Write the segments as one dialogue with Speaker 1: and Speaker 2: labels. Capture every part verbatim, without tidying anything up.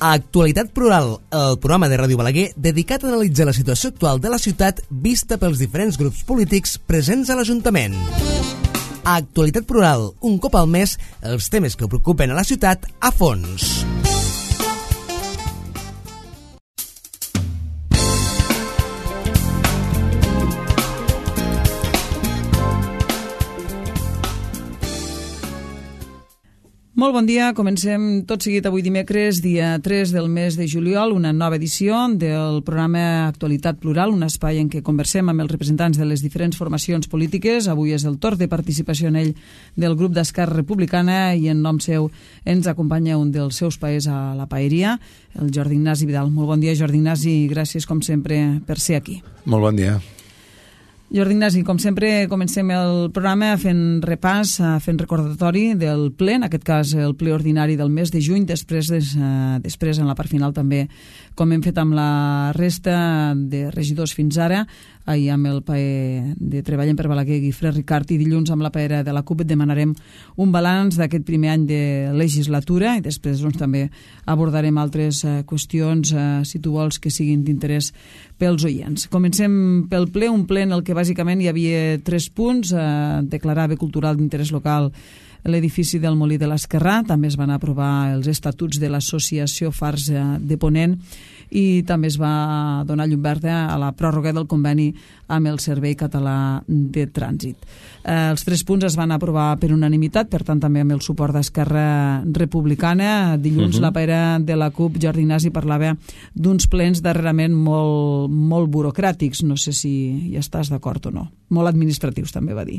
Speaker 1: Actualitat Plural, el programa de Ràdio Balaguer dedicat a analitzar la situació actual de la ciutat vista pels diferents grups polítics presents a l'Ajuntament. Actualitat Plural, un cop al mes, els temes que preocupen a la ciutat a fons.
Speaker 2: Molt bon dia, comencem tot seguit avui dimecres, dia tres del mes de juliol, una nova edició del programa Actualitat Plural, un espai en què conversem amb els representants de les diferents formacions polítiques. Avui és el torn de participació en ell del grup d'Esquerra Republicana i en nom seu ens acompanya un dels seus paers a la paeria, el Jordi Ignasi Vidal. Molt bon dia, Jordi Ignasi, i gràcies com sempre per ser aquí.
Speaker 3: Molt bon dia.
Speaker 2: Jordi Ignasi, com sempre, comencem el programa fent repàs, fent recordatori del ple, en aquest cas el ple ordinari del mes de juny, després, des, eh, després en la part final també, com hem fet amb la resta de regidors fins ara, ahir amb el paer de Treballem per Balaguer, Guifré Ricart, i dilluns amb la paera de la CUP demanarem un balanç d'aquest primer any de legislatura i després doncs, també abordarem altres eh, qüestions, eh, si tu vols, que siguin d'interès pels oients. Comencem pel ple, un ple en el que bàsicament hi havia tres punts, eh, declarar bé cultural d'interès local l'edifici del Molí de l'Esquerrà, també es van aprovar els estatuts de l'associació Fars de Ponent i també es va donar llum verda a la pròrroga del conveni amb el Servei Català de Trànsit. Eh, els tres punts es van aprovar per unanimitat, per tant també amb el suport d'Esquerra Republicana. Dilluns uh-huh. la paera de la CUP, Jordi Ignasi, parlava d'uns plens darrerament molt, molt burocràtics, no sé si hi estàs d'acord o no. Molt administratius, també va dir.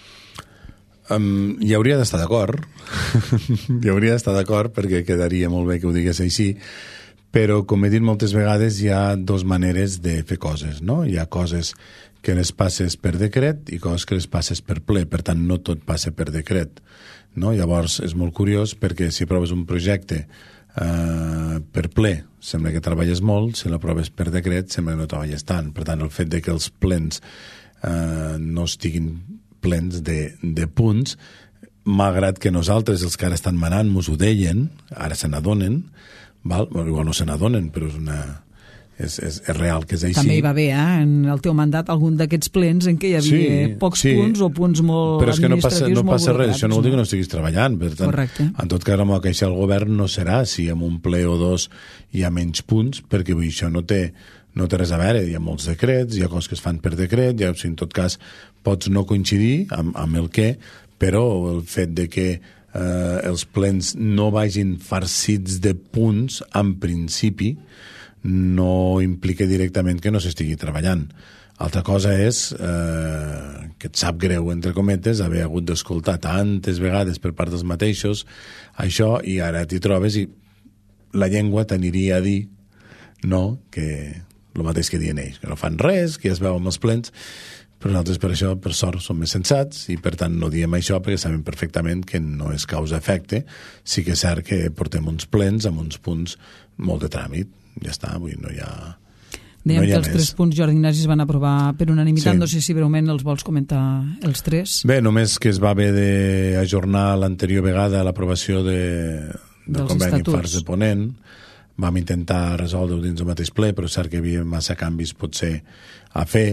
Speaker 3: Um, hi hauria d'estar d'acord, hi hauria d'estar d'acord perquè quedaria molt bé que ho digués així, però com he dit moltes vegades hi ha dues maneres de fer coses, no? Hi ha coses que les passes per decret i coses que les passes per ple, per tant no tot passa per decret, no? Llavors és molt curiós perquè si aproves un projecte uh, per ple sembla que treballes molt, si l'aproves per decret sembla que no treballes tant, per tant el fet de que els plens uh, no estiguin plens de, de punts, malgrat que nosaltres, els que ara estan manant, mos ho deien, ara se n'adonen, val? Bueno, igual no se n'adonen, però és una... És, és, és real que és així.
Speaker 2: També hi va haver, eh, en el teu mandat, algun d'aquests plens en què hi havia sí, pocs sí. punts o punts molt
Speaker 3: però és que no passa, no passa res, això no vol dir que no estiguis treballant, per tant,
Speaker 2: correcte.
Speaker 3: En tot cas amb el que el govern no serà si en un ple o dos hi ha menys punts, perquè vull, això no té no té res a veure, hi ha molts decrets, hi ha coses que es fan per decret, ja, o sigui, en tot cas pots no coincidir amb, amb el què, però el fet de que eh, els plens no vagin farcits de punts, en principi, no implica directament que no s'estigui treballant. Altra cosa és eh, que et sap greu, entre cometes, haver hagut d'escoltar tantes vegades per part dels mateixos això, i ara t'hi trobes i la llengua t'aniria a dir no, que el mateix que diuen ells, que no fan res, que ja es veu amb els plens, però nosaltres per això, per sort, som més sensats i per tant no diem això perquè sabem perfectament que no és causa-efecte. Sí que és cert que portem uns plens amb uns punts molt de tràmit, ja està, vull dir, no hi ha...
Speaker 2: Dèiem
Speaker 3: no hi ha
Speaker 2: que els
Speaker 3: més.
Speaker 2: tres punts, Jordi Ignasi, es van aprovar per unanimitat,
Speaker 3: sí.
Speaker 2: No sé si breument els vols comentar els tres.
Speaker 3: Bé, només que es va haver d'ajornar l'anterior vegada l'aprovació de, del conveni Fars de Ponent. Vam intentar resoldre-ho dins del mateix ple, però és cert que hi havia massa canvis potser a fer,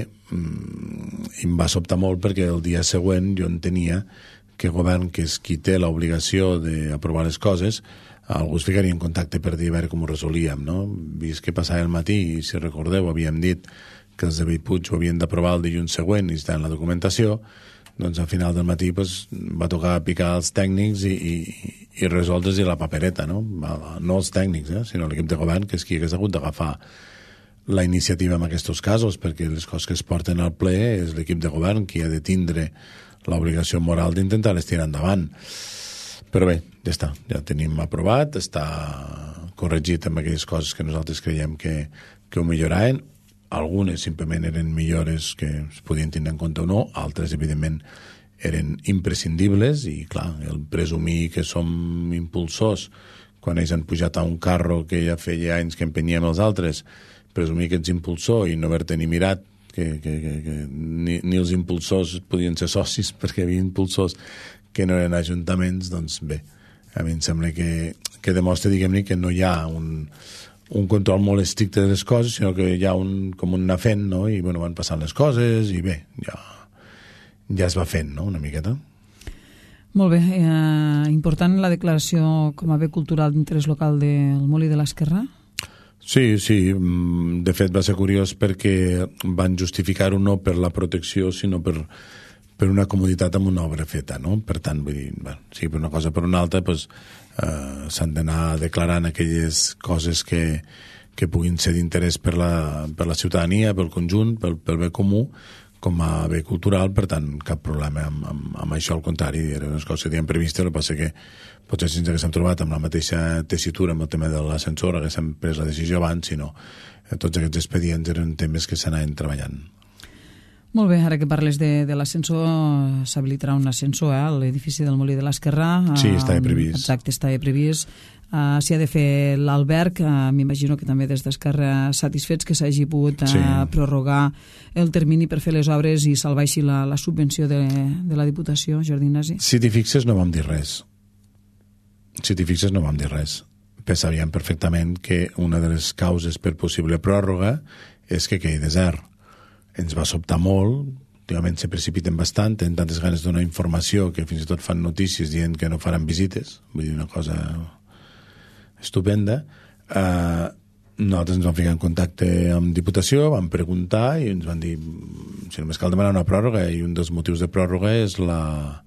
Speaker 3: i em va sobtar molt perquè el dia següent jo entenia que el govern, que és qui té l'obligació d'aprovar les coses, algú es ficaria en contacte per dir a veure com ho resolíem, no? Vist que passava el matí, i si recordeu havíem dit que els de Bellpuig ho havien d'aprovar el dilluns següent i està en la documentació, doncs al final del matí pues, va tocar picar els tècnics i, i, i resoldre's i la papereta, no? No els tècnics, eh? Sinó l'equip de govern, que és qui hagués hagut d'agafar la iniciativa en aquests casos, perquè les coses que es porten al ple és l'equip de govern qui ha de tindre l'obligació moral d'intentar-les tirar endavant. Però bé, ja està, ja tenim aprovat, està corregit amb aquelles coses que nosaltres creiem que, que ho milloraven. Algunes simplement eren millores que es podien tenir en compte o no, altres evidentment eren imprescindibles i clar, el presumir que som impulsors quan ells han pujat a un carro que ja feia anys que empenyem els altres, presumir que ets impulsor i no haver-te ni mirat que, que, que, que ni, ni els impulsors podien ser socis perquè hi havia impulsors que no eren ajuntaments, doncs bé, a mi em sembla que, que demostra, diguem-ne, que no hi ha un, un control molt estricte de les coses, sinó que hi ha un, com un anar fent, no? I bueno, van passant les coses i bé, ja, ja es va fent, no?, una miqueta.
Speaker 2: Molt bé. Eh, important la declaració com a bé cultural d'interès local del Molí de l'Esquerrà?
Speaker 3: Sí, sí. De fet, va ser curiós perquè van justificar-ho no per la protecció, sinó per, per una comoditat amb una obra feta, no? Per tant, vull dir, bueno, sí, per una cosa o per una altra, doncs, eh, s'han d'anar declarant aquelles coses que, que puguin ser d'interès per la, per la ciutadania, pel conjunt, pel, pel bé comú, com a bé cultural, per tant, cap problema amb, amb, amb això, al contrari, eren unes coses que teníem previstes, el que passa que potser si ens haguéssim trobat amb la mateixa tessitura amb el tema de l'ascensor, haguéssim pres la decisió abans, sinó eh, tots aquests expedients eren temes que s'anaven treballant.
Speaker 2: Molt bé, ara que parles de, de l'ascensor, s'habilitarà un ascensor eh, a l'edifici del Molí de l'Esquerrà.
Speaker 3: Sí, estava previst.
Speaker 2: Exacte, estava previst. Uh, S'hi ha de fer l'alberg, uh, m'imagino que també des d'Esquerra satisfets que s'hagi pogut uh, sí. prorrogar el termini per fer les obres i salvar així la, la subvenció de, de la Diputació, Jordi Ignasi.
Speaker 3: Si t'hi fixes no vam dir res. Si t'hi fixes no vam dir res. Però sabíem perfectament que una de les causes per possible pròrroga és que quedi desert. Ens va sobtar molt, últimament se precipiten bastant, tenen tantes ganes de donar informació que fins i tot fan notícies dient que no faran visites, vull dir, una cosa estupenda. Uh, nosaltres ens vam ficar en contacte amb Diputació, vam preguntar i ens van dir si només cal demanar una pròrroga, i un dels motius de pròrroga és la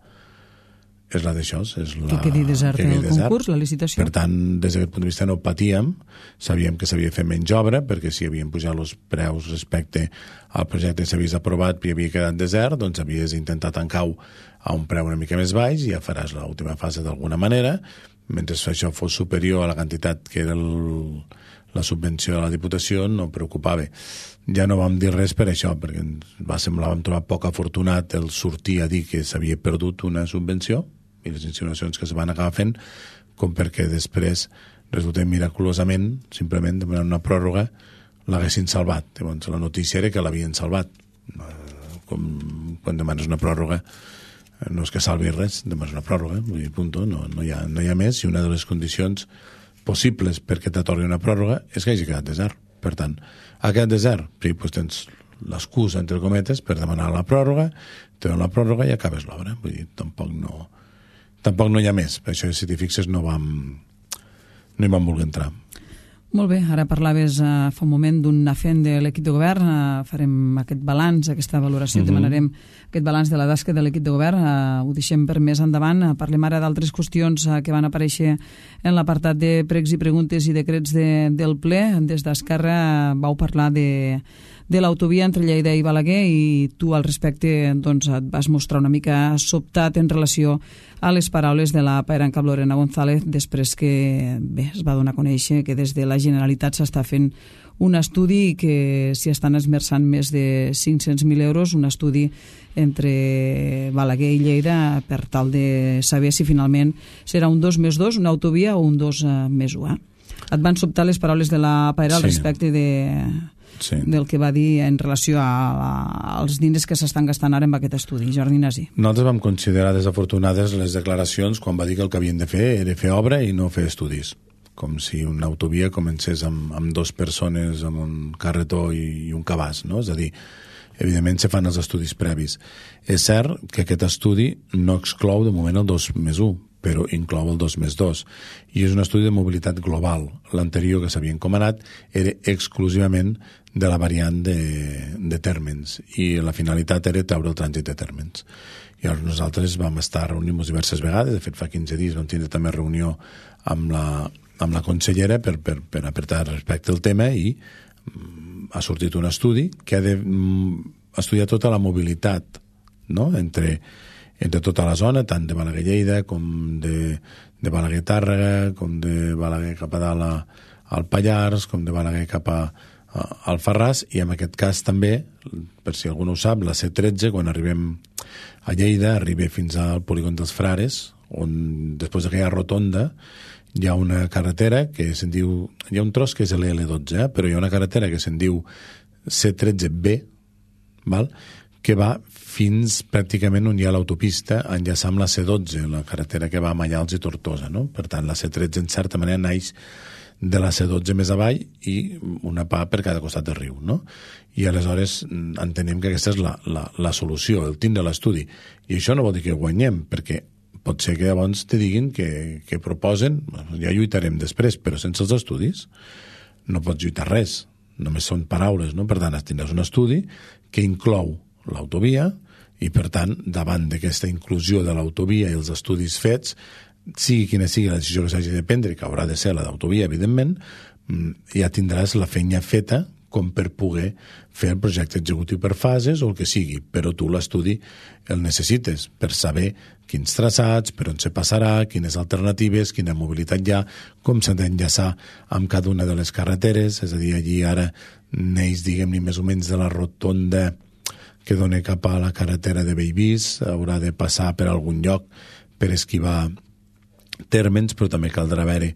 Speaker 3: és la d'això, és la...
Speaker 2: Que quedi desert
Speaker 3: que quedi
Speaker 2: el
Speaker 3: desert.
Speaker 2: concurs, la licitació.
Speaker 3: Per tant, des d'aquest punt de vista no patíem, sabíem que s'havia de fer menys obra, perquè si havien pujat els preus respecte al projecte que s'havies aprovat i havia quedat desert, doncs havies d'intentar tancar-ho a un preu una mica més baix i ja faràs l'última fase d'alguna manera, mentre això fos superior a la quantitat que era el, la subvenció de la Diputació, no preocupava. Ja no vam dir res per això, perquè ens va semblar, vam trobar poc afortunat el sortir a dir que s'havia perdut una subvenció, i les insinuacions que se van acabar fent, com perquè després resulta miraculosament, simplement demanant una pròrroga, l'haguessin salvat. Llavors, la notícia era que l'havien salvat. Com quan demanes una pròrroga, no és que salvi res, demanes una pròrroga, vull dir, punto, no, no, hi ha, no hi ha més, i una de les condicions possibles perquè t'atorgui una pròrroga és que hagi quedat desert. Per tant, ha quedat desert, sí, doncs tens l'excusa, entre cometes, per demanar la pròrroga, te donen la pròrroga i acabes l'obra. Vull dir, tampoc no... Tampoc no hi ha més, per això, si t'hi fixes, no vam, no hi vam voler entrar.
Speaker 2: Molt bé, ara parlaves uh, fa un moment d'un afent de l'equip de govern, uh, farem aquest balanç, aquesta valoració, uh-huh. demanarem aquest balanç de la tasca de l'equip de govern, uh, ho deixem per més endavant, uh, parlem ara d'altres qüestions uh, que van aparèixer en l'apartat de pregs i preguntes i decrets de, del ple. Des d'Esquerra uh, vau parlar de... de l'autovia entre Lleida i Balaguer, i tu al respecte doncs, et vas mostrar una mica sobtat en relació a les paraules de la paeranca Lorena González després que bé, es va donar a conèixer que des de la Generalitat s'està fent un estudi que s'hi estan esmerçant més de cinc-cents mil euros, un estudi entre Balaguer i Lleida per tal de saber si finalment serà un dos més dos, una autovia, o un dos més un. Eh? Et van sobtar les paraules de la paera al sí. respecte de... Sí. del que va dir en relació a, a, als diners que s'estan gastant ara en aquest estudi. Jordi Ignasi.
Speaker 3: Nosaltres vam considerar desafortunades les declaracions quan va dir que el que havien de fer era fer obra i no fer estudis. Com si una autovia comencés amb, amb dues persones, amb un carretó i, i un cabàs, no? És a dir, evidentment se fan els estudis previs. És cert que aquest estudi no exclou de moment el dos més un, però inclou el dos més dos. I és un estudi de mobilitat global. L'anterior que s'havia encomanat era exclusivament de la variant de, de Térmens, i la finalitat era treure el trànsit de Térmens. I llavors nosaltres vam estar reunint-nos diverses vegades, de fet fa quinze dies vam tenir també reunió amb la, amb la consellera per, per, per apretar respecte al tema, i mm, ha sortit un estudi que ha de mm, estudiar tota la mobilitat, no?, entre entre tota la zona, tant de Balaguer-Lleida com de, de Balaguer-Tàrrega, com de Balaguer cap a dalt a, al Pallars, com de Balaguer cap a, a, al Farràs, i en aquest cas també, per si algú no ho sap, la C tretze, quan arribem a Lleida, arriba fins al polígon dels Frares, on després d'aquella rotonda hi ha una carretera que se'n diu... Hi ha un tros que és l'L dotze, eh? Però hi ha una carretera que se'n diu C tretze B, val?, que va fins pràcticament on hi ha l'autopista, enllaçant amb la C dotze, la carretera que va a Mallals i Tortosa, no? Per tant, la C tretze, en certa manera, naix de la C dotze més avall i una pa per cada costat del riu, no? I aleshores entenem que aquesta és la, la, la solució, el tindre l'estudi. I això no vol dir que guanyem, perquè pot ser que llavors te diguin que, que proposen, ja lluitarem després, però sense els estudis no pots lluitar res, només són paraules, no? Per tant, tindràs un estudi que inclou l'autovia i, per tant, davant d'aquesta inclusió de l'autovia i els estudis fets, sigui quina sigui la decisió que s'hagi de prendre, que haurà de ser la d'autovia, evidentment, ja tindràs la feina feta com per poder fer el projecte executiu per fases o el que sigui, però tu l'estudi el necessites per saber quins traçats, per on se passarà, quines alternatives, quina mobilitat hi ha, com s'ha d'enllaçar amb cada una de les carreteres, és a dir, allí ara neix, diguem-ne, més o menys de la rotonda que dona cap a la carretera de Bellvís, haurà de passar per algun lloc per esquivar tèrmens, però també caldrà veure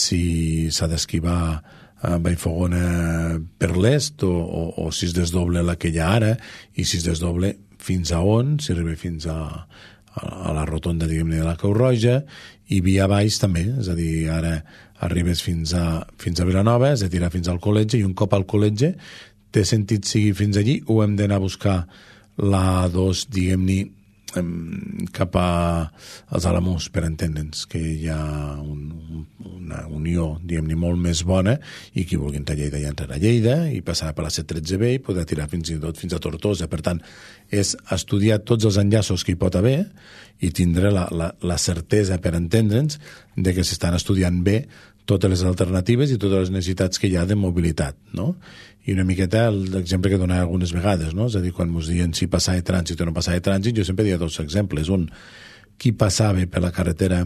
Speaker 3: si s'ha d'esquivar a Vallfogona per l'est o, o, o si es desdoble la que hi ha ara i si es desdoble fins a on, si arriba fins a, a, a la rotonda, diguem-ne, de la Creu Roja, i via baix també, és a dir, ara arribes fins a, fins a Vilanova, has de tirar fins al col·legi, i un cop al col·legi té sentit seguir fins allí o hem d'anar a buscar la A dos, diguem-ne, cap als Alamús, per entendre'ns, que hi ha un, una unió, diguem-ne, molt més bona, i qui vulgui entrar a Lleida ja entrarà a Lleida i passarà per la C tretze B i podrà tirar fins i tot fins a Tortosa. Per tant, és estudiar tots els enllaços que hi pot haver i tindre la, la, la certesa, per entendre'ns, de que s'estan estudiant bé totes les alternatives i totes les necessitats que hi ha de mobilitat, no? I una miqueta l'exemple que donava algunes vegades, no? És a dir, quan ens diuen si passava de trànsit o no passava de trànsit, jo sempre dia dos exemples. Un, qui passava per la carretera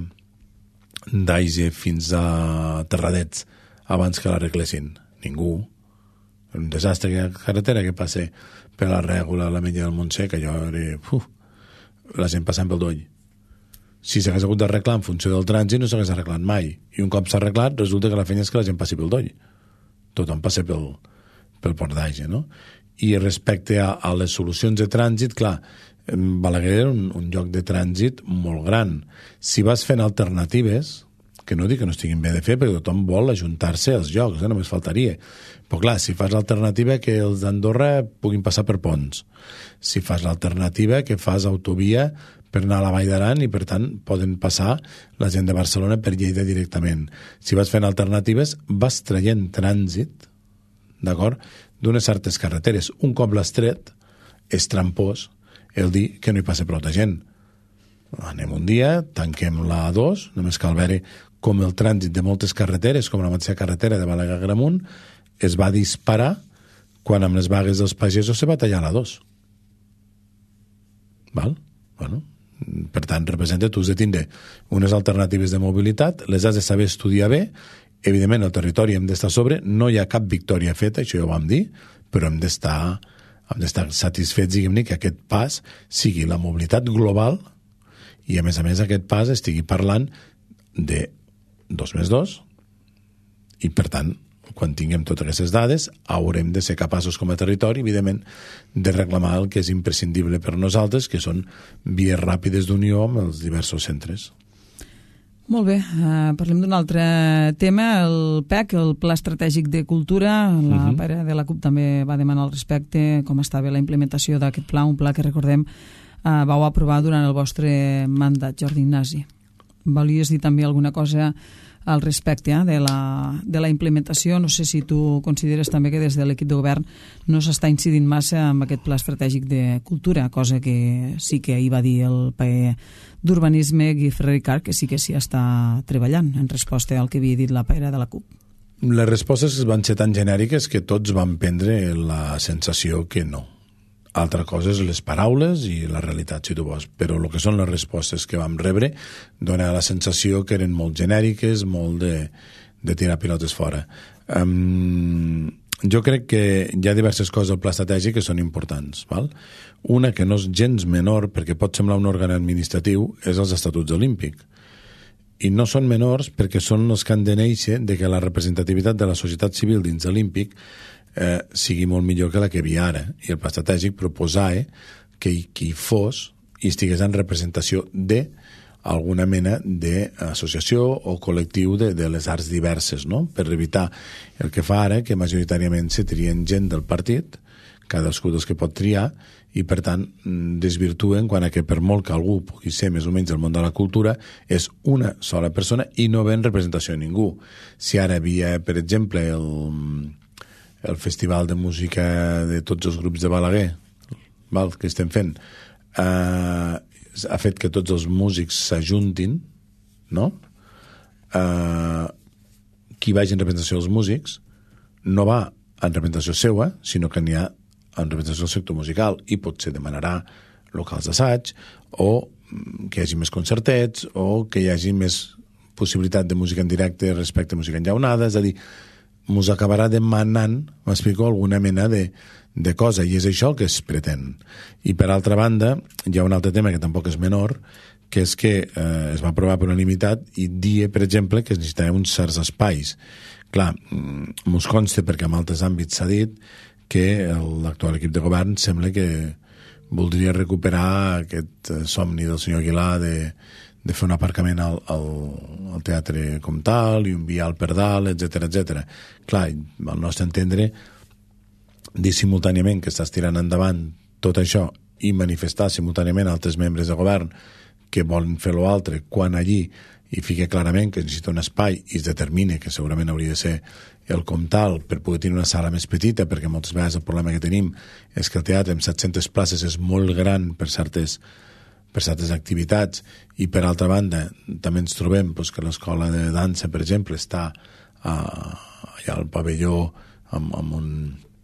Speaker 3: d'Aize fins a Terradets abans que l'arreglessin? Ningú. Un desastre, aquella carretera que passa per la Règola, la Mella del Montsec, allò era... Uf, la gent passant pel doll. Si s'hagués hagut d'arreglar en funció del trànsit, no s'hagués arreglat mai. I un cop s'ha arreglat, resulta que la feina és que la gent passi pel doll. Tothom passa pel... pel port d'Aize, no? I respecte a, a les solucions de trànsit, clar, Balaguer era un, un lloc de trànsit molt gran. Si vas fent alternatives, que no dic que no estiguin bé de fer, perquè tothom vol ajuntar-se als llocs, eh? Només faltaria. Però clar, si fas l'alternativa que els d'Andorra puguin passar per ponts, si fas l'alternativa que fas autovia per anar a la Vall d'Aran i, per tant, poden passar la gent de Barcelona per Lleida directament. Si vas fent alternatives, vas traient trànsit, d'acord, d'unes certes carreteres. Un cop l'has tret, és trampós el dir que no hi passa prou de gent. Anem un dia, tanquem la A dos, només cal veure com el trànsit de moltes carreteres, com la mateixa carretera de Balaguer-Agramunt, es va disparar quan amb les vagues dels pagesos se va tallar la A dos. Val? Bueno, per tant, representa, tu has de tindre unes alternatives de mobilitat, les has de saber estudiar bé. Evidentment, el territori hem d'estar sobre, no hi ha cap victòria feta, això ja ho vam dir, però hem d'estar hem d'estar satisfets, diguem-ne, que aquest pas sigui la mobilitat global i, a més a més, aquest pas estigui parlant de dos més dos i, per tant, quan tinguem totes aquestes dades, haurem de ser capaços com a territori, evidentment, de reclamar el que és imprescindible per nosaltres, que són vies ràpides d'unió amb els diversos centres.
Speaker 2: Molt bé, uh, parlem d'un altre tema, el P E C, el Pla Estratègic de Cultura. La uh-huh. pare de la CUP també va demanar al respecte com estava la implementació d'aquest pla, un pla que, recordem, uh, vau aprovar durant el vostre mandat, Jordi Ignasi. Volies dir també alguna cosa al respecte eh, de, la, de la implementació? No sé si tu consideres també que des de l'equip de govern no s'està incidint massa amb aquest Pla Estratègic de Cultura, cosa que sí que hi va dir el P E d'Urbanisme, Guy Ferrer-Ricard, que sí que s'hi està treballant en resposta al que havia dit la pera de la CUP.
Speaker 3: Les respostes van ser tan genèriques que tots van prendre la sensació que no. Altra cosa és les paraules i la realitat, si tu vols, però el que són les respostes que vam rebre dona la sensació que eren molt genèriques, molt de, de tirar pilotes fora. Um, jo crec que hi ha diverses coses al pla estratègic que són importants. Val? Una que no és gens menor, perquè pot semblar un òrgan administratiu, és els estatuts olímpics. I no són menors perquè són els que han de néixer de que la representativitat de la societat civil dins l'Olímpic eh, sigui molt millor que la que hi havia ara. I el pla estratègic proposava que hi, que hi fos i estigués en representació de alguna mena d'associació o col·lectiu de, de les arts diverses, no? Per evitar el que fa ara, que majoritàriament se trien gent del partit, cadascú dels que pot triar, i per tant desvirtuen quan a que per molt que algú pugui ser més o menys del món de la cultura és una sola persona i no ve en representació de ningú. Si ara havia, per exemple, el, el festival de música de tots els grups de Balaguer, val, que estem fent, eh, ha fet que tots els músics s'ajuntin, no? Eh, qui vagi en representació dels músics no va en representació seua, sinó que n'hi ha en representació del sector musical, i potser demanarà locals d'assaig, o que hi hagi més concertets, o que hi hagi més possibilitat de música en directe respecte a música enllaunada, és a dir, mos acabarà demanant, m'explico, alguna mena de, de cosa, i és això el que es pretén. I per altra banda, hi ha un altre tema que tampoc és menor, que és que eh, es va aprovar per unanimitat i dia, per exemple, que es necessitava uns certs espais. Clar, mos consta, perquè en altres àmbits s'ha dit, que l'actual equip de govern sembla que voldria recuperar aquest somni del senyor Aguilar de, de fer un aparcament al, al, al teatre Comtal i un vial per dalt, etcètera, etcètera. Clar, al nostre entendre, dir simultàniament que estàs tirant endavant tot això i manifestar simultàniament altres membres de govern que volen fer l'altre, quan allí i fica clarament que necessita un espai i es determina que segurament hauria de ser el Comtal per poder tenir una sala més petita, perquè moltes vegades el problema que tenim és que el teatre amb set-centes places és molt gran per certes, per certes activitats, i per altra banda també ens trobem doncs, que l'escola de dansa, per exemple, està a, allà al pavelló amb, amb un,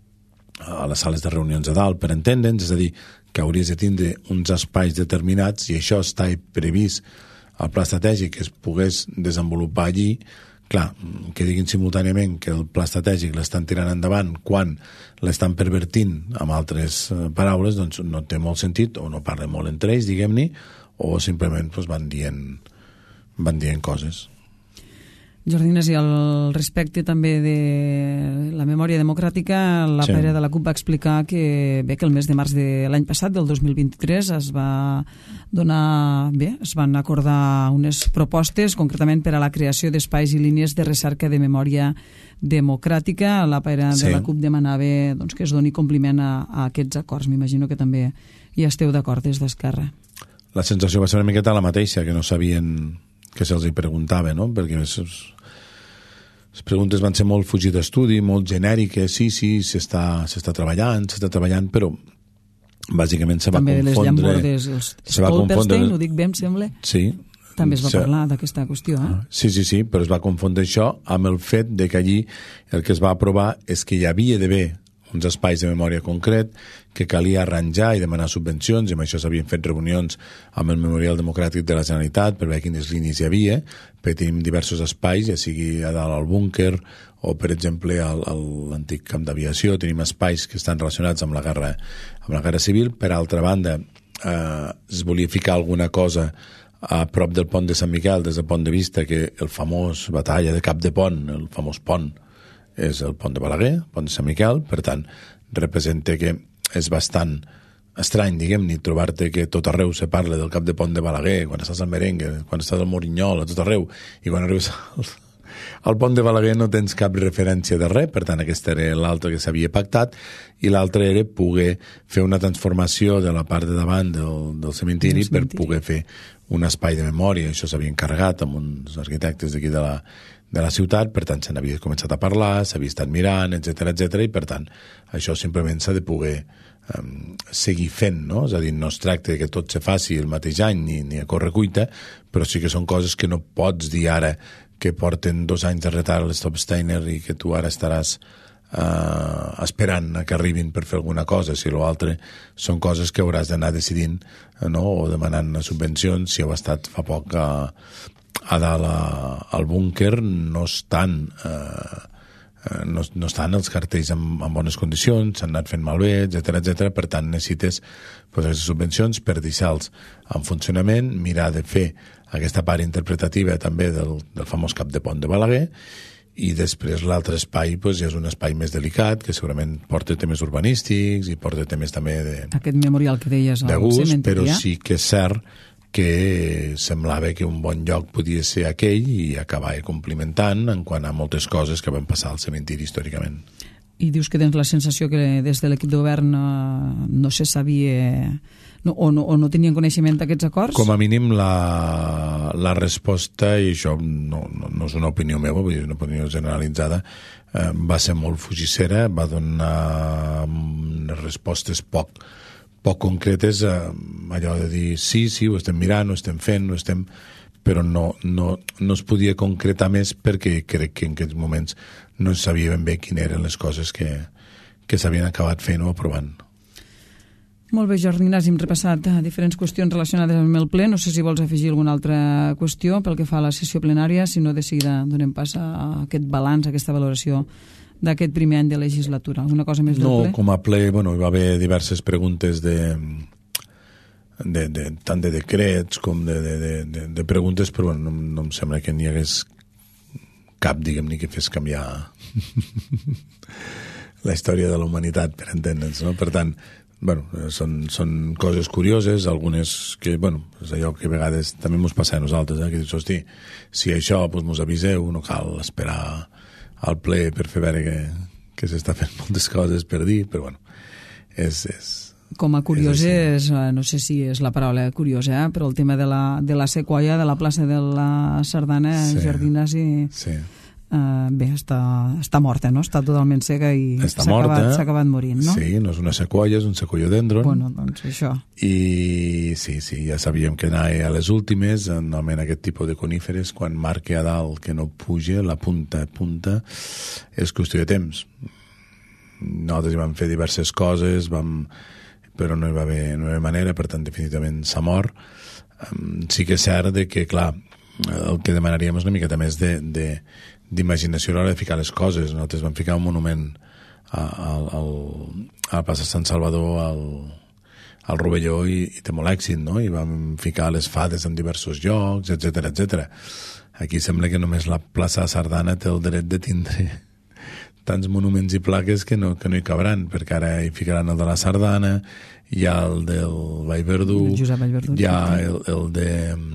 Speaker 3: a les sales de reunions de dalt, per entendre'ns, és a dir, que hauries de tindre uns espais determinats, i això està previst al pla estratègic que es pogués desenvolupar allí. Clar, que diguin simultàniament que el pla estratègic l'estan tirant endavant quan l'estan pervertint, amb altres paraules, doncs no té molt sentit, o no parlen molt entre ells, diguem-ne, o simplement doncs, van dient van dient coses.
Speaker 2: Jordines, i al respecte també de la memòria democràtica, la sí. Pere de la CUP va explicar que bé que el mes de març de l'any passat, del dos mil vint-i-tres, es va donar, bé, es van acordar unes propostes, concretament per a la creació d'espais i línies de recerca de memòria democràtica. La Pere sí. de la CUP demanava doncs, que es doni compliment a, a aquests acords. M'imagino que també hi esteu d'acord des d'Esquerra.
Speaker 3: La sensació va ser una miqueta la mateixa, que no sabien que se'ls hi preguntava, no? Perquè les, les preguntes van ser molt fugir d'estudi, molt genèriques, sí, sí, s'està s'està treballant, s'està treballant, però bàsicament se va
Speaker 2: també
Speaker 3: confondre...
Speaker 2: També de les llambordes, els Stolperstein, ho dic bé, em sembla?
Speaker 3: Sí.
Speaker 2: També es va
Speaker 3: se...
Speaker 2: parlar d'aquesta qüestió, eh?
Speaker 3: Sí, sí, sí, però es va confondre això amb el fet de que allí el que es va aprovar és que hi havia d'haver uns espais de memòria concret, que calia arranjar i demanar subvencions, i amb això s'havien fet reunions amb el Memorial Democràtic de la Generalitat per veure quines línies hi havia, perquè tenim diversos espais, ja sigui a dalt al búnquer o, per exemple, a l'antic camp d'aviació, tenim espais que estan relacionats amb la guerra, amb la guerra civil. Per altra banda, eh, es volia ficar alguna cosa a prop del pont de Sant Miquel, des del punt de vista que el famós batalla de Cap de Pont, el famós pont, és el pont de Balaguer, el pont de Sant Miquel, per tant, representa que és bastant estrany, diguem-ne, trobar-te que tot arreu se parla del cap de pont de Balaguer, quan estàs al Merengue, quan estàs al Morinyol, a tot arreu, i quan arribes al, al pont de Balaguer no tens cap referència de res, per tant, aquesta era l'altra que s'havia pactat, i l'altra era poder fer una transformació de la part de davant del, del cementiri, cementiri per poder fer un espai de memòria. Això s'havia encarregat amb uns arquitectes d'aquí de la de la ciutat, per tant, se n'havia començat a parlar, s'havia estat mirant, etcètera, etcètera, i per tant, això simplement s'ha de poder um, seguir fent, no? És a dir, no es tracta que tot se faci el mateix any ni, ni a correcuita, però sí que són coses que no pots dir ara que porten dos anys de retard a l'Stolpersteiner i que tu ara estaràs uh, esperant a que arribin per fer alguna cosa. Si l'altre són coses que hauràs d'anar decidint, no? O demanant subvencions. Si heu estat fa poc a a dalt al búnquer no estan eh, no, no estan els cartells en, en bones condicions, s'han anat fent malbé, etcètera, etcètera. Per tant necessites pues, aquestes subvencions per deixar-los en funcionament, mirar de fer aquesta part interpretativa també del, del famós cap de pont de Balaguer, i després l'altre espai pues, ja és un espai més delicat, que segurament porta temes urbanístics i porta temes també de...
Speaker 2: Aquest memorial que deies
Speaker 3: de
Speaker 2: al
Speaker 3: gust,
Speaker 2: cementiri.
Speaker 3: Però sí que és cert que semblava que un bon lloc podia ser aquell i acabar complimentant en quant a moltes coses que van passar al cementiri històricament.
Speaker 2: I dius que tens la sensació que des de l'equip de govern no, no se sabia... No, o, no, o no tenien coneixement d'aquests acords?
Speaker 3: Com a mínim la, la resposta, i això no, no, no és una opinió meva, vull dir, és una opinió generalitzada, eh, va ser molt fugissera, va donar unes respostes poc, poc concretes, eh, allò de dir sí, sí, ho estem mirant, ho estem fent, ho estem... però no, no, no es podia concretar més perquè crec que en aquests moments no es sabia ben bé quines eren les coses que, que s'havien acabat fent o aprovant.
Speaker 2: Molt bé, Jordi Ignasi, hem repassat diferents qüestions relacionades amb el ple. No sé si vols afegir alguna altra qüestió pel que fa a la sessió plenària, si no de seguida donem pas a aquest balanç, a aquesta valoració d'aquest primer any de legislatura. Alguna cosa més del
Speaker 3: no,
Speaker 2: ple?
Speaker 3: No, com a ple, bueno, hi va haver diverses preguntes de, de, de tant de decrets com de, de, de, de, de preguntes, però bueno, no, no em sembla que n'hi hagués cap, diguem-ne, que fes canviar la història de la humanitat, per entendre'ns, no? Per tant, bueno, són, són coses curioses, algunes que, bueno, és allò que a vegades també mos passa a nosaltres, eh? Que dius, hosti, si això pues, mos aviseu, no cal esperar al ple per fer veure que, que s'està fent moltes coses per dir, però bueno, és... és
Speaker 2: com a curiós és, és, no sé si és la paraula curiosa, eh? Però el tema de la, de la sequoia, de la plaça de la Sardana, sí, Jordi Ignasi...
Speaker 3: Sí.
Speaker 2: Uh, bé, està, està morta, no? Està totalment seca i
Speaker 3: s'ha
Speaker 2: acabat, s'ha acabat morint, no?
Speaker 3: Sí, no és una sequoia, és un sequoiodendron.
Speaker 2: Bueno, doncs això.
Speaker 3: I sí, sí, ja sabíem que anava a les últimes, normalment aquest tipus de coníferes, quan marca a dalt que no puja, la punta a punta, és qüestió de temps. Nosaltres hi vam fer diverses coses, vam... però no hi va haver, no hi va haver manera, per tant, definitivament s'ha mort. Um, sí que és cert de que, clar, el que demanaríem és una miqueta més de... de d'imaginació a l'hora de ficar les coses. Nosaltres vam ficar un monument al, al, a la plaça Sant Salvador, al, al Rovelló, i, i té molt èxit, no? I vam ficar les fades en diversos llocs, etcètera, etcètera. Aquí sembla que només la plaça de Sardana té el dret de tindre tants monuments i plaques que no, que no hi cabran, perquè ara hi ficaran el de la Sardana, hi ha el del Vallverdú, hi ha el, el de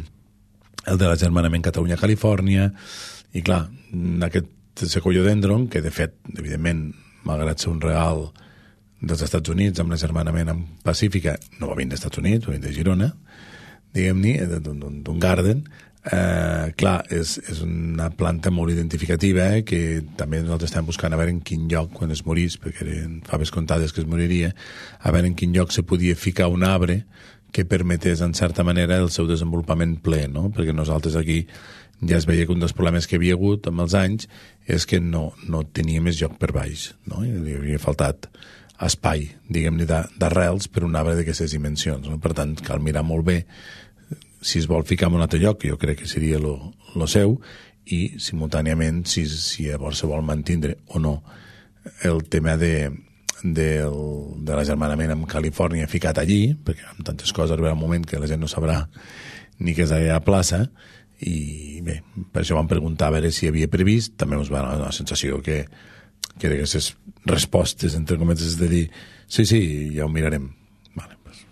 Speaker 3: el de l'Agermanament Catalunya-Califòrnia, i clar, aquest sequoiodendron, que de fet, evidentment, malgrat ser un regal dels Estats Units amb l'agermanament amb Pacífica, no va venir dels Estats Units, va venir de Girona, diguem-ne, d'un garden, eh, clar, és, és una planta molt identificativa, eh, que també nosaltres estem buscant a veure en quin lloc, quan es morís, perquè eren faves comptades que es moriria, a veure en quin lloc se podia ficar un arbre que permetés, en certa manera, el seu desenvolupament ple, no? Perquè nosaltres aquí ja es veia que un dels problemes que havia hagut amb els anys és que no, no tenia més lloc per baix, no? Hi havia faltat espai, diguem-ne, d'arrels per un arbre d'aquestes dimensions, no? Per tant, cal mirar molt bé si es vol ficar en un altre lloc, que jo crec que seria lo, lo seu, i simultàniament si, si llavors se vol mantindre o no el tema de, de, de l'agermanament amb Califòrnia ficat allí, perquè amb tantes coses arribarà un moment que la gent no sabrà ni què és allà a plaça, i bé, per això vam preguntar a veure si havia previst, també ens va donar la sensació que, que d'aquestes respostes, entre cometes, de dir sí, sí, ja ho mirarem. Vale, pues.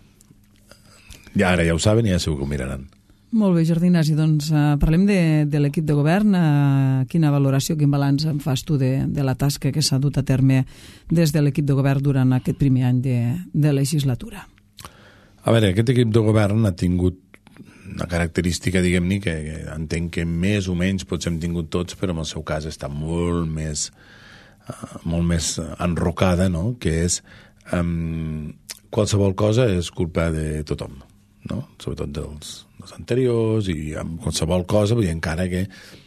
Speaker 3: Ja ara ja ho saben i ja segur que ho miraran.
Speaker 2: Molt bé, Jordi Ignasi, doncs uh, parlem de, de l'equip de govern. Uh, quina valoració, quin balanç en fas tu de, de la tasca que s'ha dut a terme des de l'equip de govern durant aquest primer any de, de legislatura?
Speaker 3: A veure, aquest equip de govern ha tingut una característica, diguem-ne, que, que entenc que més o menys potser hem tingut tots, però en el seu cas està molt més uh, molt més enrocada, no? Que és um, qualsevol cosa és culpa de tothom, no? Sobretot dels, dels anteriors, i amb qualsevol cosa, vull dir, encara que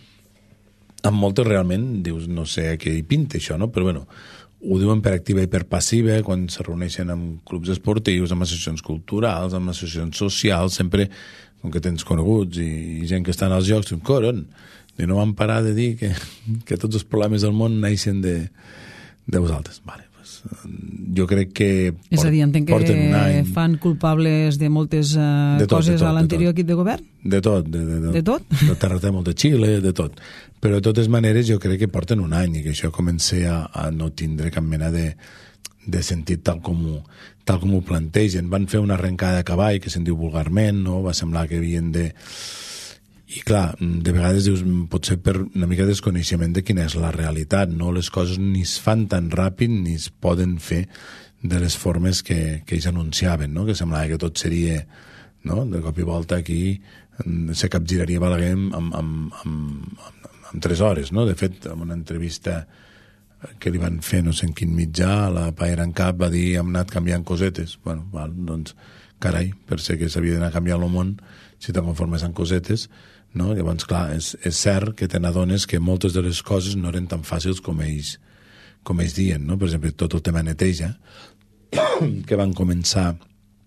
Speaker 3: amb moltes realment dius, no sé a què hi pinta això, no? Però bueno, ho diuen per activa i per passiva, quan se reuneixen amb clubs esportius, amb associacions culturals, amb associacions socials, sempre, com que tens coneguts i, i gent que està als jocs, diuen, coron, i no van parar de dir que, que tots els problemes del món naixen de, de vosaltres. Vale, jo crec que
Speaker 2: és a dir, entenc que fan culpables de moltes uh,
Speaker 3: de tot,
Speaker 2: coses
Speaker 3: de tot,
Speaker 2: a l'anterior equip de govern?
Speaker 3: De tot. De, de, de,
Speaker 2: de tot?
Speaker 3: De terratrèmol de Xile, de tot. Però de totes maneres jo crec que porten un any i que això comença a, a no tindre cap mena de, de sentit tal com, ho, tal com ho plantegen. Van fer una arrencada de cavall, que se'n diu vulgarment, no? Va semblar que havien de... I clar, de vegades dius, potser per una mica de desconeixement de quina és la realitat, no? Les coses ni es fan tan ràpid ni es poden fer de les formes que, que ells anunciaven, no? Que semblava que tot seria, no? De cop i volta aquí se capgiraria Balaguer amb, amb, amb, amb, amb tres hores, no? De fet, en una entrevista que li van fer no sé en quin mitjà, la Paera en Cap va dir hem anat canviant cosetes. Bueno, val, doncs, carai, per ser que s'havia d'anar canviant el món, si te conformes amb cosetes, no? Llavors, clar, és, és cert que te n'adones que moltes de les coses no eren tan fàcils com ells, com ells diuen, no? Per exemple, tot el tema neteja, que van començar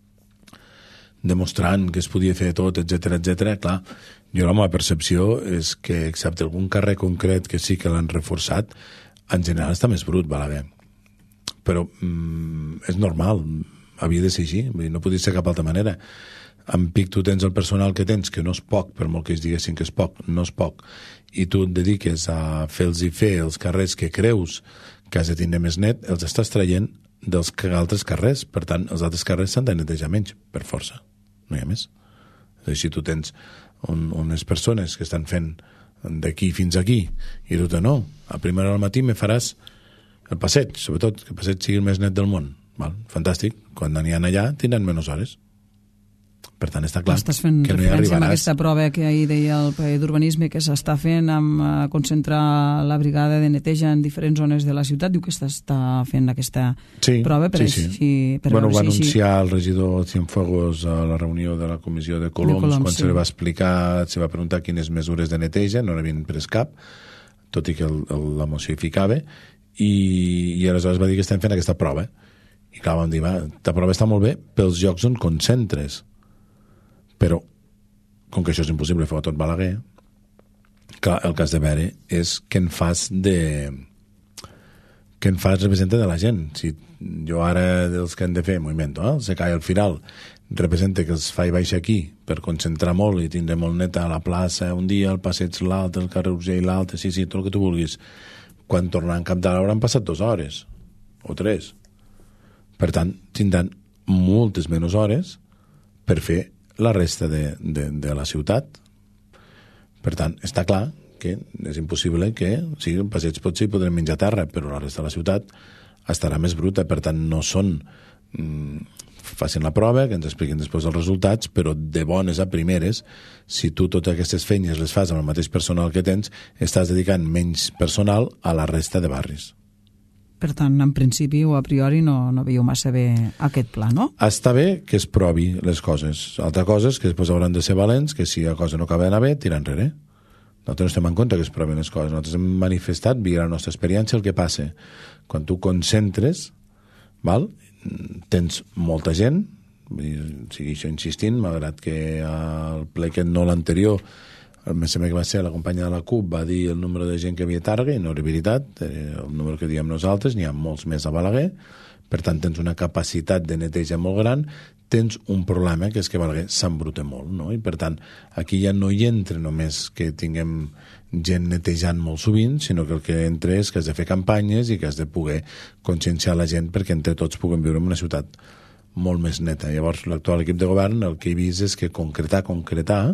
Speaker 3: demostrant que es podia fer tot, etcètera, etcètera. Clar, jo la meva percepció és que, excepte algun carrer concret que sí que l'han reforçat, en general està més brut, Balaguer. Però mm, és normal, havia de ser així, no podia ser cap altra manera. En Pic tu tens el personal que tens, que no és poc, per molt que ells diguessin que és poc, no és poc, i tu et dediques a fer-los i fer els carrers que creus que has de tindre més net, els estàs traient dels altres carrers. Per tant, els altres carrers s'han de netejar menys, per força. No hi ha més. És a dir, si tu tens un, unes persones que estan fent d'aquí fins aquí, i tu no, a primera hora del matí me faràs el passeig, sobretot, que el passeig sigui el més net del món. Val? Fantàstic. Quan aniran allà, tindran menys hores. Per tant, està clar
Speaker 2: Estàs fent
Speaker 3: que no hi
Speaker 2: referència
Speaker 3: arribaràs.
Speaker 2: amb aquesta prova que ahir deia el Ple d'Urbanisme que s'està fent amb uh, concentrar la brigada de neteja en diferents zones de la ciutat. Diu que s'està fent aquesta
Speaker 3: sí,
Speaker 2: prova per,
Speaker 3: sí, sí.
Speaker 2: així, per
Speaker 3: bueno,
Speaker 2: veure
Speaker 3: va
Speaker 2: si
Speaker 3: anunciar
Speaker 2: així...
Speaker 3: el regidor Cienfuegos a la reunió de la comissió de Coloms, de Coloms quan sí. se li va explicar, se va preguntar quines mesures de neteja, no n'havien pres cap, tot i que el, el, la moció hi ficava, i, i aleshores va dir que estem fent aquesta prova. I clar, vam dir, va, la prova està molt bé pels llocs on concentres, però com que això és impossible fer-ho tot Balaguer, clar, el que has de veure és què en fas de què en fas representa de la gent. Si jo ara dels que han de fer moviment, eh? Se cae al final, representa que els faig baixar aquí per concentrar molt i tindre molt neta a la plaça un dia, el passeig l'altre, el carrer Urgell l'altre, sí, sí, tot el que tu vulguis. Quan tornaran cap d'ara hauran passat dues hores o tres. Per tant, tindran moltes menys hores per fer la resta de, de, de la ciutat. Per tant, està clar que és impossible que, sí, el passeig potser hi podrem menjar terra, però la resta de la ciutat estarà més bruta. Per tant, no són... Mm, facin la prova, que ens expliquin després els resultats, però de bones a primeres, si tu totes aquestes feines les fas amb el mateix personal que tens, estàs dedicant menys personal a la resta de barris.
Speaker 2: Per tant, en principi o a priori no, no veieu massa bé aquest pla, no?
Speaker 3: Està bé que es provi les coses. Altra cosa és que després hauran de ser valents, que si la cosa no acaba d'anar bé, tirar enrere. Nosaltres no estem en compte que es provin les coses. Nosaltres hem manifestat, via la nostra experiència, el que passa. Quan tu concentres, val? Tens molta gent, segueixo insistint, malgrat que el ple que no l'anterior, em sembla que va ser la companya de la CUP, va dir el número de gent que havia a Targa, i no era veritat, el número que diem nosaltres, n'hi ha molts més a Balaguer, per tant tens una capacitat de neteja molt gran, tens un problema que és que Balaguer s'embruta molt, no? I per tant, aquí ja no hi entra només que tinguem gent netejant molt sovint, sinó que el que entra és que has de fer campanyes i que has de poder conscienciar la gent perquè entre tots puguem viure en una ciutat molt més neta. Llavors, l'actual equip de govern el que he vist és que concretar, concretar,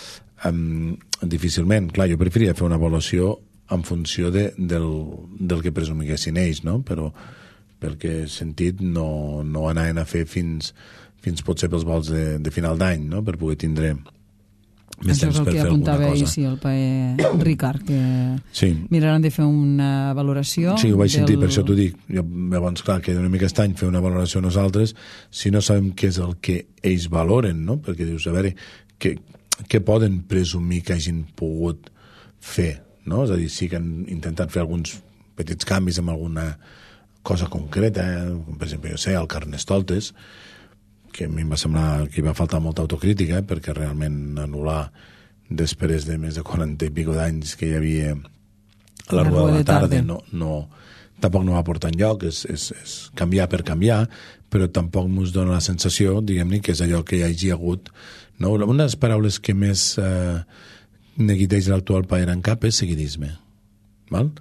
Speaker 3: um, difícilment. Clar, jo preferiria fer una avaluació en funció de, del, del que presumiguessin ells, no? Però perquè sentit no, no anaven a fer fins, fins potser pels vols de, de final d'any, no? Per poder tindre més
Speaker 2: això
Speaker 3: temps per fer alguna cosa. Això és el que
Speaker 2: apuntava ahir, sí, el paer Ricard, que
Speaker 3: sí.
Speaker 2: miraran de fer una valoració.
Speaker 3: Sí, ho vaig sentir,
Speaker 2: del...
Speaker 3: per això t'ho dic. Jo, llavors, clar, que una mica estrany fer una valoració nosaltres si no sabem què és el que ells valoren, no? Perquè dius, a veure, què, què poden presumir que hagin pogut fer, no? És a dir, sí que han intentat fer alguns petits canvis amb alguna cosa concreta, eh? Per exemple, jo sé, el Carnestoltes, que a mi em va semblar que hi va faltar molta autocrítica, perquè realment anul·lar després de més de quaranta i pico d'anys que hi havia a la Rua de la Tarda, no, no tampoc no va portar enlloc, és, és, és canviar per canviar, però tampoc ens dona la sensació, diguem-ne, que és allò que hi hagi hagut. No? Una de les paraules que més eh, neguiteja l'actual Paera en Cap és seguidisme. Val?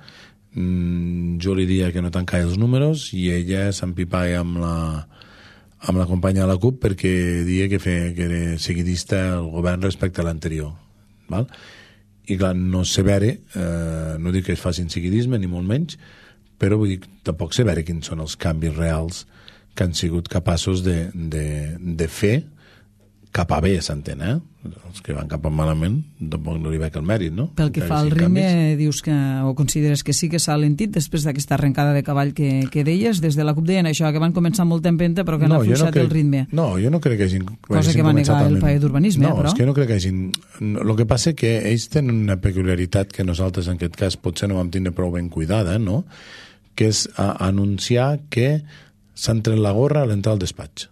Speaker 3: Mm, jo li diria que no tancava els números i ella s'empipava amb la, amb la companya de la CUP perquè dia que, fe, que era seguidista el govern respecte a l'anterior. Val? I clar, no sé veure, eh, no dic que es facin seguidisme ni molt menys, però vull dir, tampoc sé veure quins són els canvis reals que han sigut capaços de, de, de fer cap a bé, s'entén, eh? Els que van cap a malament tampoc no li veig el mèrit, no?
Speaker 2: Pel que fa al ritme, canvis. Dius que, o consideres que sí que s'ha alentit després d'aquesta arrencada de cavall que, que deies, des de la CUP deien això, que van començar molt empenta però que han no, afluixat no crec, el ritme.
Speaker 3: No, jo no crec que hagin
Speaker 2: cosa que va negar el paer d'urbanisme,
Speaker 3: no,
Speaker 2: però...
Speaker 3: No, és que no crec que hagin... El que passa que ells tenen una peculiaritat que nosaltres en aquest cas potser no vam tindre prou ben cuidada, no? Que és a, anunciar que s'han tret la gorra a l'entrar al despatx.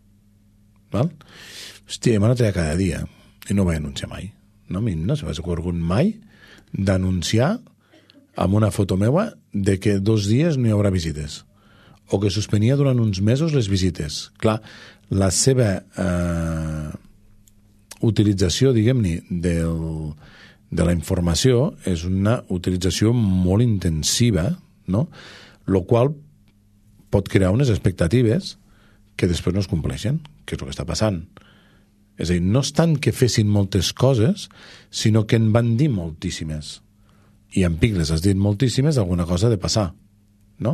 Speaker 3: Val? Hòstia, m'han tret cada dia i no ho vaig anunciar mai. No, no se m'ha ocorregut mai d'anunciar amb una foto meua de que dos dies no hi haurà visites o que suspenia durant uns mesos les visites. Clar, la seva eh, utilització, diguem-ne, del, de la informació és una utilització molt intensiva, no? Lo qual pot crear unes expectatives que després no es compleixen, que és el que està passant. És a dir, no és tant que fessin moltes coses, sinó que en van dir moltíssimes. I en Pic les has dit moltíssimes, alguna cosa ha de passar, no?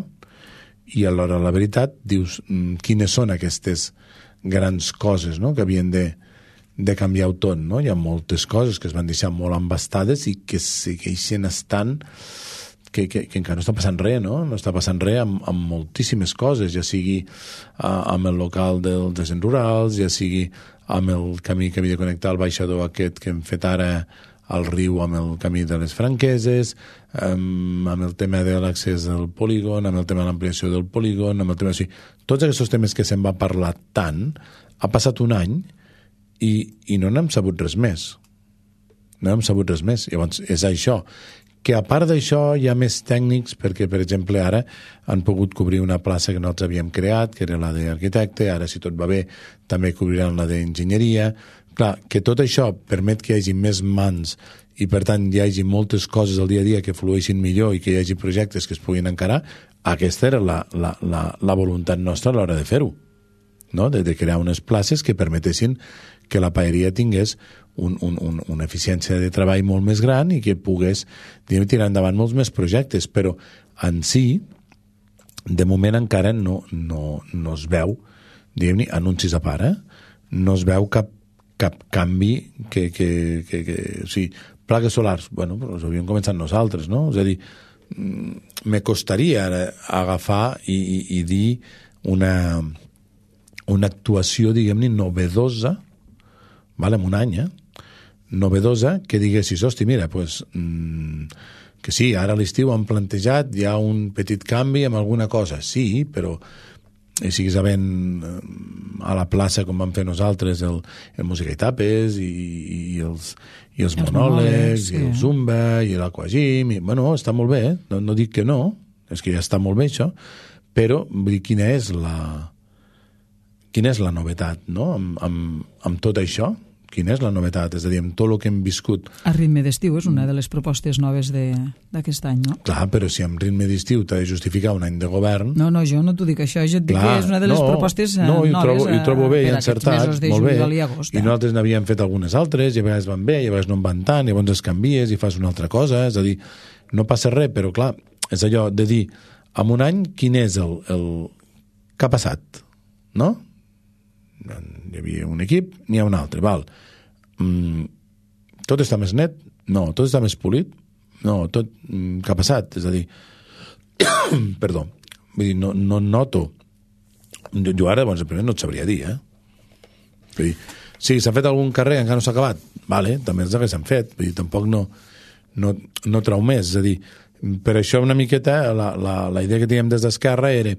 Speaker 3: I alhora, la veritat, dius, quines són aquestes grans coses, no?, que havien de, de canviar-ho tot, no? Hi ha moltes coses que es van deixar molt embastades i que segueixen estant... Que, que, que encara no està passant res, no? No està passant res amb, amb moltíssimes coses, ja sigui uh, amb el local dels agents rurals, ja sigui amb el camí que havia de connectar el baixador aquest que hem fet ara al riu amb el camí de les Franqueses, um, amb el tema de l'accés al polígon, amb el tema de l'ampliació del polígon, amb el tema... O sigui, tots aquests temes que se'n va parlar tant, ha passat un any i, i no n'hem sabut res més. No hem sabut res més. Llavors, és això. Que a part d'això hi ha més tècnics perquè, per exemple, ara han pogut cobrir una plaça que nosaltres havíem creat, que era la d'arquitecte, ara, si tot va bé, també cobriran la d'enginyeria. Clar, que tot això permet que hi hagi més mans i, per tant, hi hagi moltes coses al dia a dia que flueixin millor i que hi hagi projectes que es puguin encarar, aquesta era la, la, la, la voluntat nostra a l'hora de fer-ho, no? de, de crear unes places que permetessin que la paeria tingués un, un, un, una eficiència de treball molt més gran i que pogués diguem, tirar endavant molts més projectes, però en si, de moment encara no, no, no es veu, diguem-ne, anuncis a part, eh? No es veu cap, cap canvi que, que, que, que... O sigui, plaques solars, bueno, però ho havíem començat nosaltres, no? És a dir, me costaria agafar i, i, i dir una, una actuació, diguem-ne, novedosa, vale, en un any, eh? novedosa, que diguessis, hosti, mira, pues, mmm, que sí, ara a l'estiu han plantejat, hi ha un petit canvi amb alguna cosa, sí, però i siguis havent a la plaça, com vam fer nosaltres, el, el Música i Tapes, i, i els, i els, els monòlegs, monòlegs sí. I el Zumba, i l'Aquagym, i, bueno, està molt bé, eh? no, no dic que no, és que ja està molt bé això, però, vull dir, quina és la... Quina és la novetat, no?, amb, amb, amb tot això? Quina és la novetat? És a dir, amb tot el que hem viscut... A
Speaker 2: ritme d'estiu és una de les propostes noves d'aquest any, no?
Speaker 3: Clar, però si amb ritme d'estiu t'ha de justificar un any de govern...
Speaker 2: No, no, jo no t'ho dic això, jo et dic Clar, que és una de les no, propostes no, noves
Speaker 3: trobo, i trobo bé,
Speaker 2: per
Speaker 3: encertat,
Speaker 2: mesos de
Speaker 3: molt bé,
Speaker 2: juliol i agost. Eh?
Speaker 3: I nosaltres n'havíem fet algunes altres, i a vegades van bé, i a vegades no en van tant, i llavors es canvies i fas una altra cosa, és a dir, no passa res, però clar, és allò de dir, en un any, quin és el... el... què ha passat? No? Hi havia un equip, n'hi ha un altre, val. Mm, tot està més net? No. Tot està més polit? No. Tot, mm, què ha passat? És a dir, perdó, vull dir, no, no noto. Jo, jo ara, doncs, primer no et sabria dir, eh? Vull dir, sí, s'ha fet algun carrer, encara no s'ha acabat. Vale, també els que s'han fet. Vull dir, tampoc no, no, no trau més. És a dir, per això una miqueta la, la, la idea que teníem des d'Esquerra era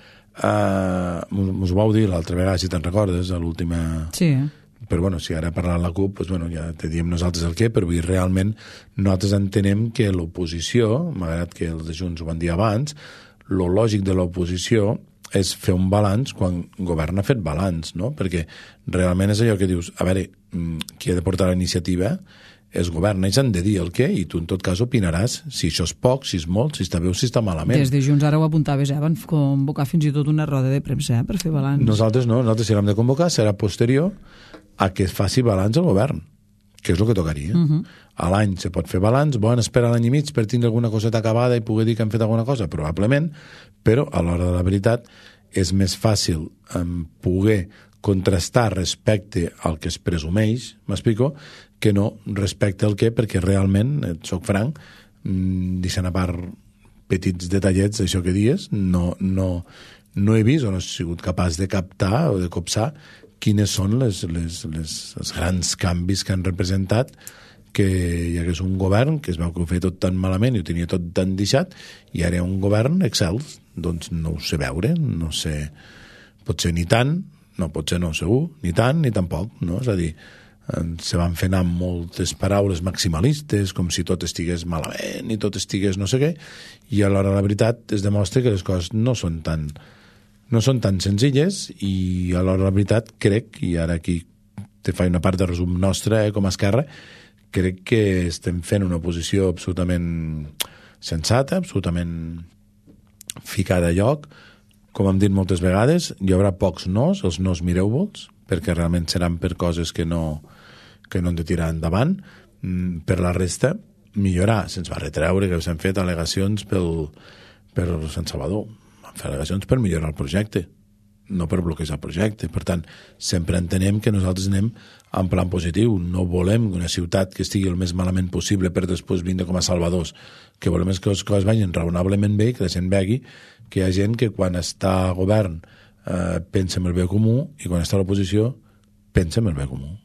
Speaker 3: Uh, us ho vau dir l'altra vegada, si te'n recordes, a l'última...
Speaker 2: Sí.
Speaker 3: Però, bueno, si ara parlant la CUP, doncs, bueno, ja te diem nosaltres el què, però vull dir, realment nosaltres entenem que l'oposició, malgrat que els de Junts ho van dir abans, lo lògic de l'oposició és fer un balanç quan el govern ha fet balanç, no? Perquè realment és allò que dius, a veure, qui ha de portar la iniciativa és govern, ells han de dir el què, i tu en tot cas opinaràs si això és poc, si és molt, si està bé o si està malament.
Speaker 2: Des de Junts ara ho apuntaves, eh? Van convocar fins i tot una roda de premsa, eh? Per fer balanç.
Speaker 3: Nosaltres no, nosaltres si l'hem de convocar serà posterior a que faci balanç el govern, que és el que tocaria. Uh -huh. A l'any se pot fer balanç, bon, espera l'any i mig per tindre alguna coseta acabada i poder dir que han fet alguna cosa, probablement, però a l'hora de la veritat és més fàcil um, poder contrastar respecte al que es presumeix, m'explico, que no respecte al què, perquè realment, et soc franc, deixant a part petits detallets d'això que dies, no, no, no he vist o no he sigut capaç de captar o de copsar quines són les, les, les, els grans canvis que han representat que hi hagués un govern que es veu que ho feia tot tan malament i ho tenia tot tan deixat, i ara hi ha un govern excels. Doncs no ho sé veure, no sé, potser ni tant, no, potser no, segur, ni tant ni tampoc, no? És a dir, se van fer anar amb moltes paraules maximalistes, com si tot estigués malament i tot estigués no sé què, i alhora la veritat es demostra que les coses no són tan, no són tan senzilles, i alhora la veritat crec, i ara aquí te faig una part de resum nostre, eh, com a Esquerra, crec que estem fent una oposició absolutament sensata, absolutament ficada a lloc. Com hem dit moltes vegades, hi haurà pocs nos, els nos mireu-vos, perquè realment seran per coses que no, que no han de tirar endavant. Per la resta, millorar. Se'ns va retreure que s'han fet al·legacions pel, per Sant Salvador. Van fer al·legacions per millorar el projecte, no per bloquejar el projecte. Per tant, sempre entenem que nosaltres anem en plan positiu. No volem una ciutat que estigui el més malament possible per després vindre com a salvadors. Que volem és que les coses vagin raonablement bé, que la gent vegi que hi ha gent que quan està a govern eh, pensa en el bé comú, i quan està a l'oposició pensa en el bé comú.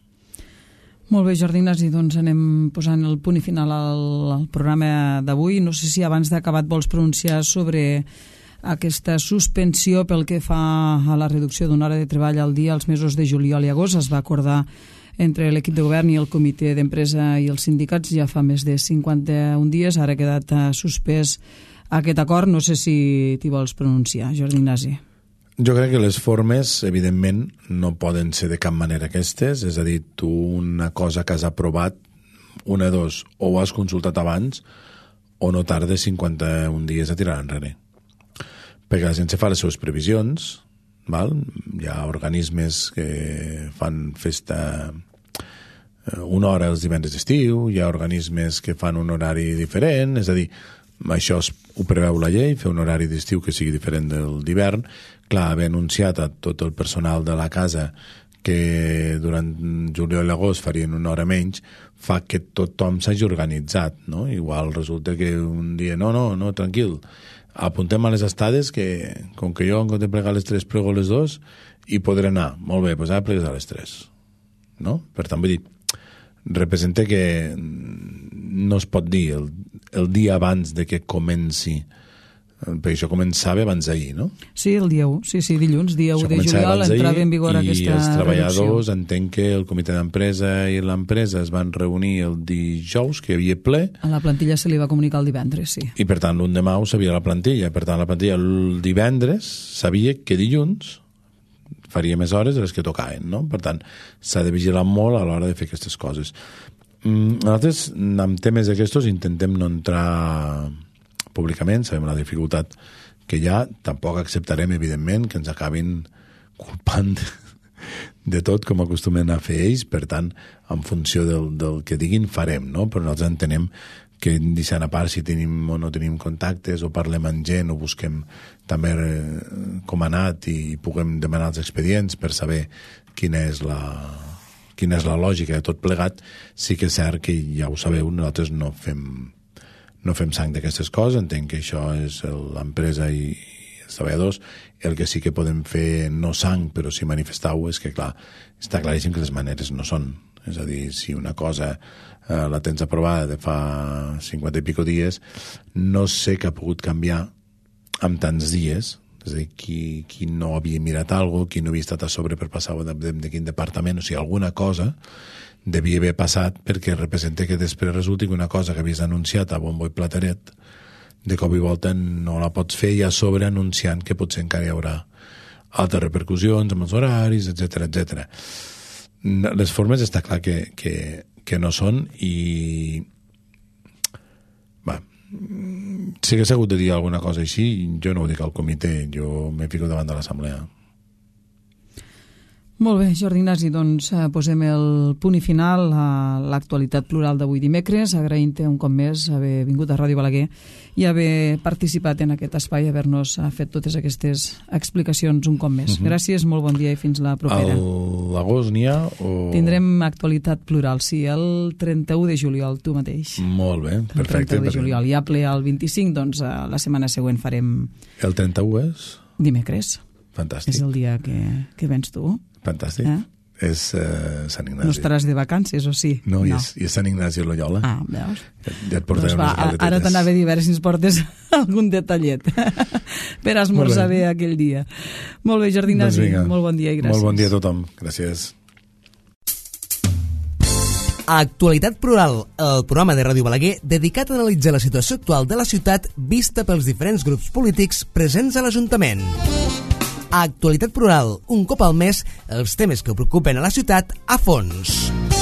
Speaker 2: Molt bé, Jordi Ignasi, doncs anem posant el punt i final al, al programa d'avui. No sé si abans d'acabar vols pronunciar sobre aquesta suspensió pel que fa a la reducció d'una hora de treball al dia als mesos de juliol i agost. Es va acordar entre l'equip de govern i el comitè d'empresa i els sindicats ja fa més de cinquanta-un dies. Ara ha quedat suspès aquest acord. No sé si t'hi vols pronunciar, Jordi Ignasi.
Speaker 3: Jo crec que les formes, evidentment, no poden ser de cap manera aquestes. És a dir, tu una cosa que has aprovat, una, dos, o ho has consultat abans o no tardes cinquanta-un dies a tirar enrere. Perquè la gent se fa les seves previsions, val? Hi ha organismes que fan festa una hora els divendres d'estiu, hi ha organismes que fan un horari diferent, és a dir, això ho preveu la llei, fer un horari d'estiu que sigui diferent del d'hivern. Clar, haver anunciat a tot el personal de la casa que durant juliol i agost farien una hora menys, fa que tothom s'hagi organitzat, no? Igual resulta que un dia, no, no, no, tranquil, apuntem a les estades que, com que jo en compte plegar les tres, plego les dos i podré anar. Molt bé, doncs ara plegues a les tres. No? Per tant, vull dir, representa que no es pot dir el, el dia abans de que comenci, perquè això començava abans d'ahir, no?
Speaker 2: Sí, el dia u, sí, sí, dilluns, dia u de juliol entrava en vigor aquesta reducció. I els treballadors,
Speaker 3: entenc que el comitè d'empresa i l'empresa es van reunir el dijous, que hi havia ple.
Speaker 2: A la plantilla se li va comunicar el divendres, sí.
Speaker 3: I per tant, l'endemà ho sabia la plantilla. Per tant, la plantilla el divendres sabia que dilluns faria més hores de les que tocaven, no? Per tant, s'ha de vigilar molt a l'hora de fer aquestes coses. Nosaltres, amb temes d'aquestos, intentem no entrar públicament, sabem la dificultat que hi ha, tampoc acceptarem, evidentment, que ens acabin culpant de, de tot, com acostumen a fer ells, per tant, en funció del, del que diguin, farem, no? Però nosaltres entenem que deixant a part si tenim o no tenim contactes, o parlem amb gent, o busquem també com ha anat i puguem demanar els expedients per saber quina és la, quina és la lògica de tot plegat. Sí que és cert que, ja ho sabeu, nosaltres no fem no fem sang d'aquestes coses, entenc que això és l'empresa i els treballadors. El que sí que podem fer, no sang, però sí manifestar-ho, és que, clar, està claríssim que les maneres no són. És a dir, si una cosa eh, la tens aprovada de fa cinquanta i pico dies, no sé què ha pogut canviar en tants dies. És a dir, qui, qui no havia mirat alguna cosa, qui no havia estat a sobre per passar de, de, de quin departament, o sigui, alguna cosa devia haver passat, perquè representa que després resulti que una cosa que havies anunciat a bombo i plateret de cop i volta no la pots fer i a sobre anunciant que potser encara hi haurà altres repercussions amb els horaris, etcètera, etcètera. Les formes està clar que, que, que no són i va, si hagués hagut de dir alguna cosa així, jo no ho dic al comitè, jo m'he ficat davant de l'assemblea.
Speaker 2: Molt bé, Jordi Ignasi, doncs eh, posem el punt i final a l'actualitat plural d'avui dimecres, agraint-te un cop més haver vingut a Ràdio Balaguer i haver participat en aquest espai, haver-nos fet totes aquestes explicacions un cop més. Uh-huh. Gràcies, molt bon dia i fins la propera.
Speaker 3: A l'agost n'hi ha? O...
Speaker 2: Tindrem actualitat plural, sí, el trenta-u de juliol, tu mateix.
Speaker 3: Molt bé, perfecte.
Speaker 2: El trenta-u de juliol, hi ha ple el vint-i-cinc, doncs la setmana següent farem...
Speaker 3: El trenta-u és?
Speaker 2: Dimecres.
Speaker 3: Fantàstic.
Speaker 2: És el dia que, que vens tu.
Speaker 3: Fantàstic. Eh? És uh, Sant Ignasi.
Speaker 2: No estaràs de vacances, o sí?
Speaker 3: No,
Speaker 2: no.
Speaker 3: I, és, i és Sant Ignasi Loyola.
Speaker 2: Ah, veus?
Speaker 3: Ja, ja et portaré
Speaker 2: doncs va,
Speaker 3: unes galletetes.
Speaker 2: Ara t'anava a dir, a veure si ens portes algun detallet per esmorzar bé aquell dia. Molt bé, Jordi Ignasi, doncs molt bon dia i gràcies.
Speaker 3: Molt bon dia a tothom, gràcies.
Speaker 1: Actualitat Plural, el programa de Ràdio Balaguer dedicat a analitzar la situació actual de la ciutat vista pels diferents grups polítics presents a l'Ajuntament. Actualitat Plural, un cop al mes, els temes que preocupen a la ciutat a fons.